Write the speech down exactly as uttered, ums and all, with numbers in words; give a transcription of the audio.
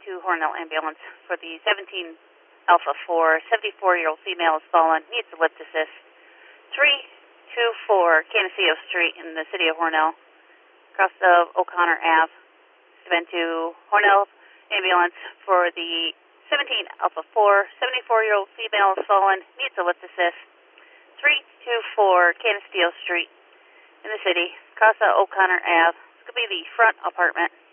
to Hornell Ambulance for the seventeen Alpha four, seventy-four-year-old female has fallen, needs a lift assist. three two four Canaseo Street in the city of Hornell, across of O'Connor Ave. Been to Hornell Ambulance for the seventeen Alpha four, seventy-four-year-old female has fallen, needs a lift assist. three two four Canaseo Street in the city, across of O'Connor Ave. This could be the front apartment.